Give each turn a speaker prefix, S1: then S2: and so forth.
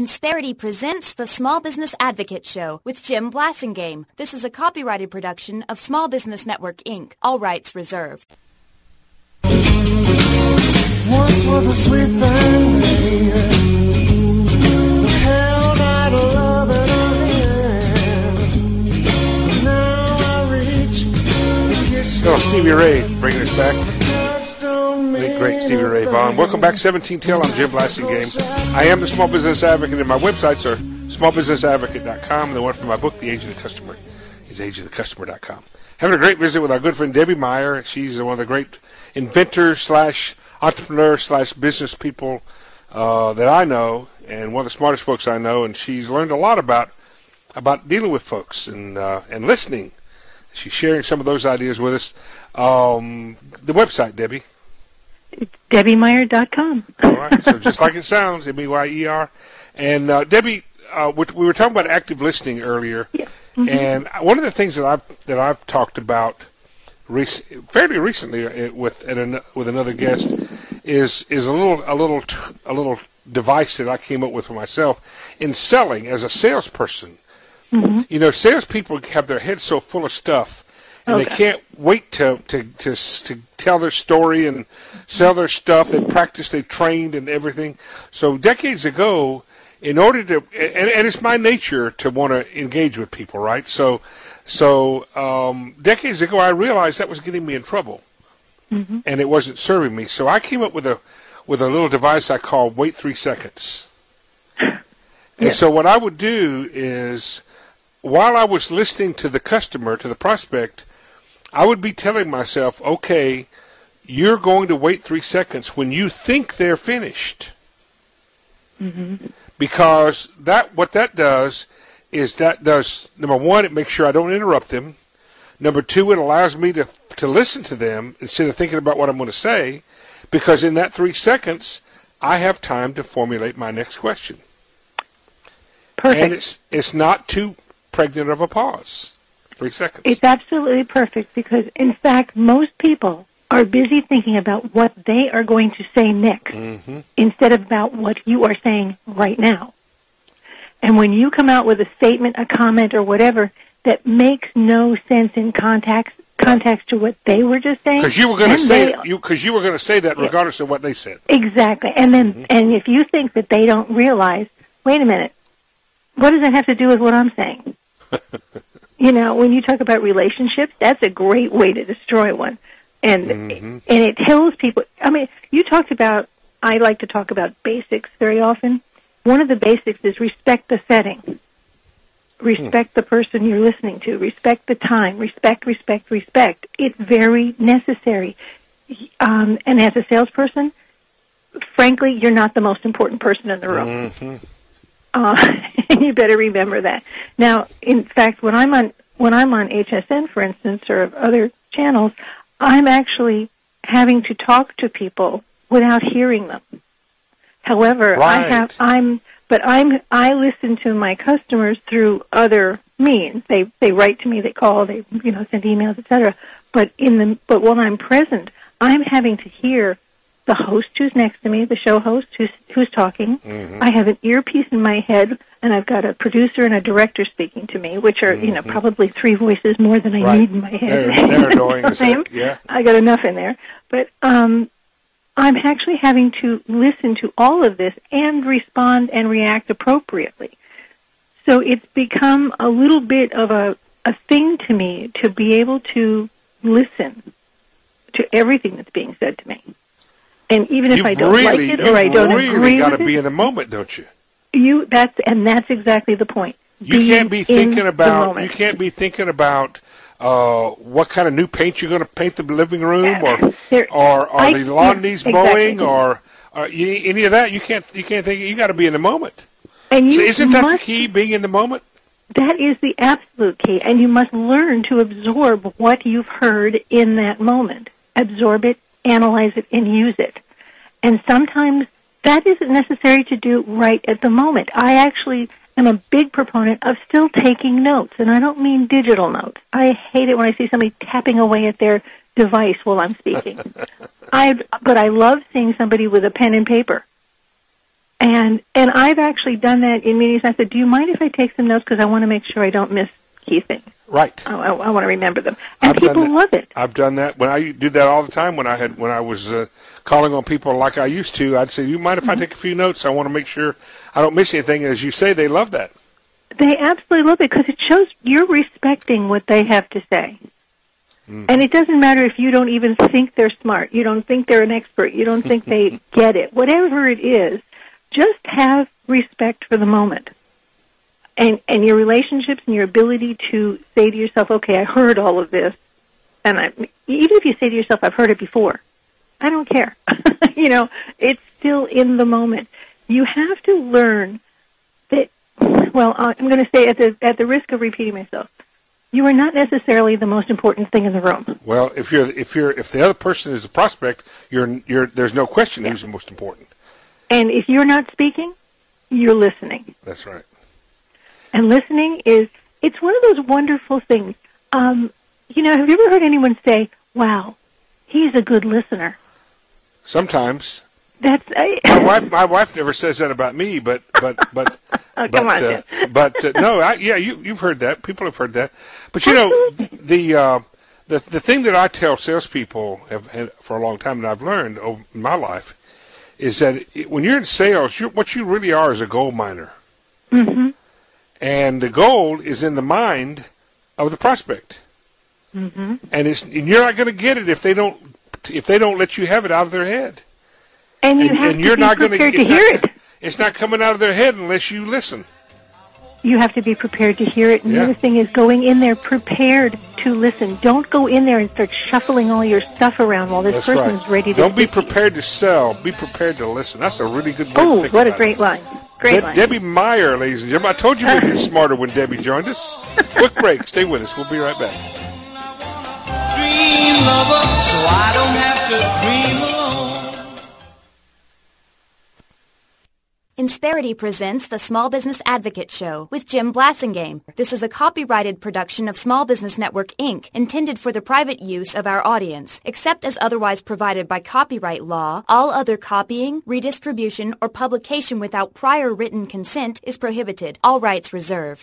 S1: Insperity presents the Small Business Advocate Show with Jim Blasingame. This is a copyrighted production of Small Business Network, Inc. All rights reserved.
S2: Once was a sweet thing, baby. Held out a love in her hand. Now I reach to kiss
S3: Oh, Stevie Ray bringing us back. The great Stevie Ray Vaughan. Welcome back, 17 Till. I'm Jim Blasingame. I am the Small Business Advocate, and my websites are smallbusinessadvocate.com. And the one for my book, The Age of the Customer, is ageofthecustomer.com. Having a great visit with our good friend Debbie Meyer. She's one of the great inventors slash entrepreneur slash business people that I know, and one of the smartest folks I know. And she's learned a lot about dealing with folks and listening. She's sharing some of those ideas with us. The website, Debbie.
S4: DebbieMeyer.com.
S3: All right, so just like it sounds, M-E-Y-E-R. And Debbie, we were talking about active listening earlier,
S4: Yeah. Mm-hmm.
S3: And one of the things that I've talked about fairly recently with another guest is a little device that I came up with for myself in selling as a salesperson.
S4: Mm-hmm.
S3: You know, salespeople have their heads so full of stuff. And they can't wait to tell their story and sell their stuff. They practice, they trained and everything. So decades ago, in order to, and it's my nature to want to engage with people, right? So decades ago, I realized that was getting me in trouble,
S4: mm-hmm.
S3: and it wasn't serving me. So I came up with a little device I call Wait 3 Seconds.
S4: Yeah.
S3: And so what I would do is, while I was listening to the customer, to the prospect, I would be telling myself, okay, you're going to wait 3 seconds when you think they're finished.
S4: Mm-hmm.
S3: Because what that does, number one, it makes sure I don't interrupt them. Number two, it allows me to listen to them instead of thinking about what I'm going to say, because in that 3 seconds, I have time to formulate my next question.
S4: Perfect.
S3: And it's not too pregnant of a pause. 3 seconds.
S4: It's absolutely perfect because, in fact, most people are busy thinking about what they are going to say next
S3: mm-hmm.
S4: instead of about what you are saying right now. And when you come out with a statement, a comment, or whatever that makes no sense in context to what they were just saying,
S3: because you were going to say that regardless of what they said.
S4: Exactly. And then,
S3: mm-hmm.
S4: and if you think that they don't realize, wait a minute, what does that have to do with what I'm saying? You know, when you talk about relationships, that's a great way to destroy one. And
S3: mm-hmm.
S4: and it tells people, I mean, I like to talk about basics very often. One of the basics is respect the setting. Respect the person you're listening to. Respect the time. Respect. It's very necessary. And as a salesperson, frankly, you're not the most important person in the room.
S3: Mm-hmm.
S4: And you better remember that. Now, in fact, when I'm on HSN, for instance, or other channels, I'm actually having to talk to people without hearing them. However,
S3: right.
S4: I listen to my customers through other means. They write to me, they call, they send emails, etc. But when I'm present, I'm having to hear the host who's next to me, the show host who's talking.
S3: Mm-hmm.
S4: I have an earpiece in my head, and I've got a producer and a director speaking to me, which are
S3: mm-hmm.
S4: Probably 3 voices more than I need in my head.
S3: They're annoying as heck, yeah.
S4: I got enough in there, but I'm actually having to listen to all of this and respond and react appropriately. So it's become a little bit of a thing to me to be able to listen to everything that's being said to me. And even if I don't like it or I don't agree with it. You really got to
S3: be in the moment, don't you?
S4: That's exactly the point.
S3: You can't be thinking about what kind of new paint you're going to paint the living room, or the lawn needs mowing, or any of that. You can't think. You got to be in the moment.
S4: And
S3: so isn't that the key? Being in the moment.
S4: That is the absolute key, and you must learn to absorb what you've heard in that moment. Absorb it, analyze it, and use it. And sometimes that isn't necessary to do right at the moment. I actually am a big proponent of still taking notes, and I don't mean digital notes. I hate it when I see somebody tapping away at their device while I'm speaking. But I love seeing somebody with a pen and paper. And I've actually done that in meetings. I said, do you mind if I take some notes because I want to make sure I don't miss key things?
S3: Right.
S4: I want to remember them. And people love it.
S3: I've done that. When I did that all the time when I was calling on people like I used to, I'd say, you mind if I take a few notes? I want to make sure I don't miss anything. And as you say, they love that.
S4: They absolutely love it because it shows you're respecting what they have to say. Mm-hmm. And it doesn't matter if you don't even think they're smart. You don't think they're an expert. You don't think they get it. Whatever it is, just have respect for the moment. And your relationships and your ability to say to yourself, okay, I heard all of this. And even if you say to yourself, I've heard it before, I don't care. It's still in the moment. You have to learn that, well, I'm going to say at the risk of repeating myself, you are not necessarily the most important thing in the room.
S3: Well, if the other person is a prospect, there's no question who's the most important.
S4: And if you're not speaking, you're listening.
S3: That's right.
S4: And listening it's one of those wonderful things. Have you ever heard anyone say, wow, he's a good listener?
S3: Sometimes.
S4: That's
S3: my wife never says that about me, but
S4: oh, come on,
S3: no, you've heard that. People have heard that. But the thing that I tell salespeople for a long time, and I've learned in my life, is that when you're in sales, what you really are is a gold miner.
S4: Mm-hmm.
S3: And the gold is in the mind of the prospect.
S4: Mm-hmm.
S3: And you're not going to get it if they don't let you have it out of their head.
S4: And you're not prepared to hear it.
S3: It's not coming out of their head unless you listen.
S4: You have to be prepared to hear it. And the other thing is going in there prepared to listen. Don't go in there and start shuffling all your stuff around while this person's ready to
S3: Don't be prepared to sell. Be prepared to listen. That's a really good way to think about it.
S4: Oh, what a great line. Great line.
S3: Debbie Meyer, ladies and gentlemen. I told you we'd get smarter when Debbie joined us. Quick break. Stay with us. We'll be right back.
S2: Dream lover, so I don't have to dream alone.
S1: Insperity presents the Small Business Advocate Show with Jim Blasingame. This is a copyrighted production of Small Business Network, Inc., intended for the private use of our audience. Except as otherwise provided by copyright law, all other copying, redistribution, or publication without prior written consent is prohibited. All rights reserved.